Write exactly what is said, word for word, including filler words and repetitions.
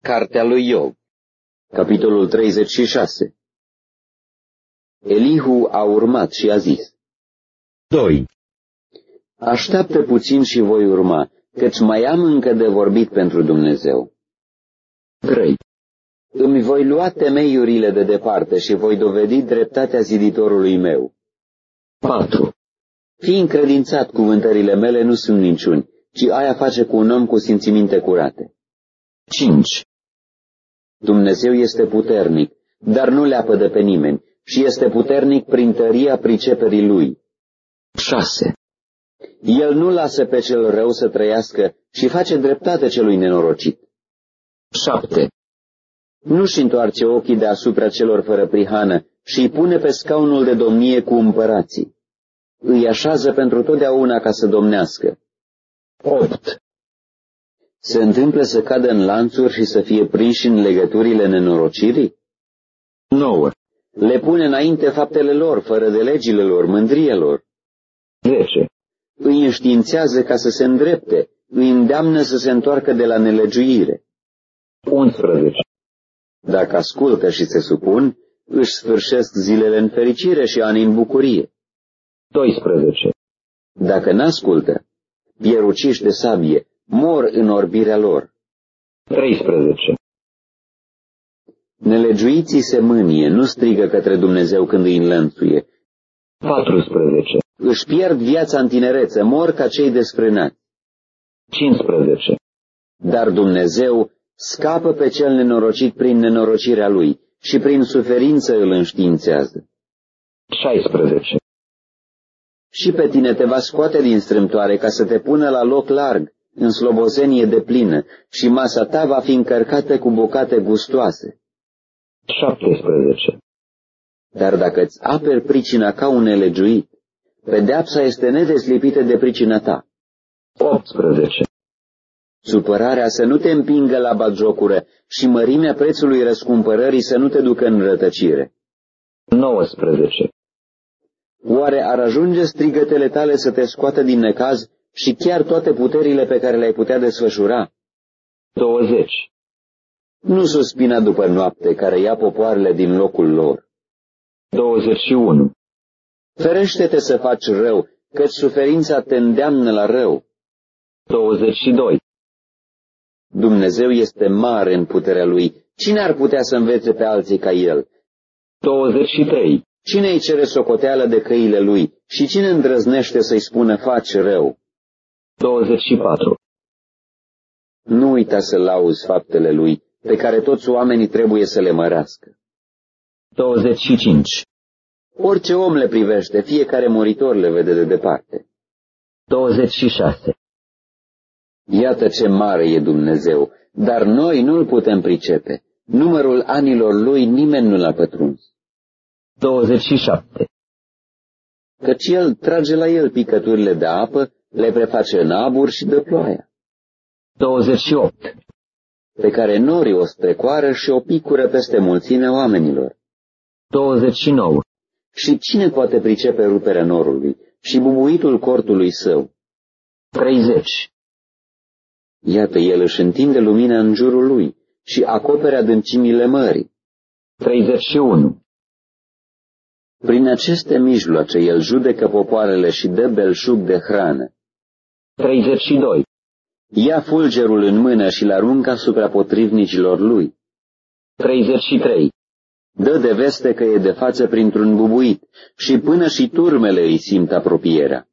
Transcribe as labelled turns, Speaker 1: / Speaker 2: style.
Speaker 1: Cartea lui Iov, capitolul treizeci și șase. Elihu a urmat și a zis:
Speaker 2: doi.
Speaker 1: Așteaptă puțin și voi urma, căci mai am încă de vorbit pentru Dumnezeu. trei. Îmi voi lua temeiurile de departe și voi dovedi dreptatea ziditorului meu. patru. Fii încredințat, cuvântările mele nu sunt minciuni, ci ai a face cu un om cu simțiminte curate. cinci. Dumnezeu este puternic, dar nu leapă de pe nimeni, și este puternic prin tăria priceperii lui. șase. El nu lasă pe cel rău să trăiască și face dreptate celui nenorocit. șapte. Nu-și întoarce ochii deasupra celor fără prihană și îi pune pe scaunul de domnie cu împărații. Îi așează pentru totdeauna ca să domnească. opt. Se întâmplă să cadă în lanțuri și să fie prinși în legăturile nenorocirii? nouă. Le pune înainte faptele lor, fără de legile lor, mândrie lor. zece. Îi înștiințează ca să se îndrepte, îi îndeamnă să se întoarcă de la nelegiuire. unsprezece. Dacă ascultă și se supun, își sfârșesc zilele în fericire și anii în bucurie. doisprezece. Dacă n-ascultă, pieruciși de sabie mor în orbirea lor. treisprezece. Nelegiuiții se mânie, nu strigă către Dumnezeu când îi înlănțuie. patrusprezece. Își pierd viața în tinerețe, mor ca cei desfrânați. cincisprezece. Dar Dumnezeu scapă pe cel nenorocit prin nenorocirea lui și prin suferință îl înștiințează. șaisprezece. Și pe tine te va scoate din strâmtoare ca să te pună la loc larg, în slobozenie deplină, și masa ta va fi încărcată cu bucate gustoase. șaptesprezece. Dar dacă îți aperi pricina ca un nelegiuit, pedeapsa este nedeslipită de pricina ta. optsprezece. Supărarea să nu te împingă la batjocură și mărimea prețului răscumpărării să nu te ducă în rătăcire. nouăsprezece. Oare ar ajunge strigătele tale să te scoată din necaz și chiar toate puterile pe care le-ai putea desfășura? douăzeci. Nu suspina după noapte care ia popoarele din locul lor. douăzeci și unu. Ferește-te să faci rău, căci suferința te îndeamnă la rău. douăzeci și doi. Dumnezeu este mare în puterea lui. Cine ar putea să învețe pe alții ca el? douăzeci și trei. Cine îi cere socoteală de căile lui și cine îndrăznește să-i spună faci rău? douăzeci și patru. Nu uita să lauzi faptele lui, pe care toți oamenii trebuie să le mărească. douăzeci și cinci. Orice om le privește, fiecare muritor le vede de departe. douăzeci și șase. Iată ce mare e Dumnezeu, dar noi nu-l putem pricepe. Numărul anilor lui nimeni nu l-a pătruns. douăzeci și șapte. Căci el trage la el picăturile de apă, le preface în abur și dă ploaia. douăzeci și opt. Pe care norii o strecoară și o picură peste mulțimea oamenilor. douăzeci și nouă. Și cine poate pricepe ruperea norului și bubuitul cortului său? treizeci. Iată, el își întinde lumina în jurul lui și acopere adâncimile mării. treizeci și unu. Prin aceste mijloace el judecă popoarele și dă belșug de hrană. treizeci și doi. Ia fulgerul în mână și l-aruncă asupra potrivnicilor lui. treizeci și trei. Dă de veste că e de față printr-un bubuit și până și turmele îi simt apropierea.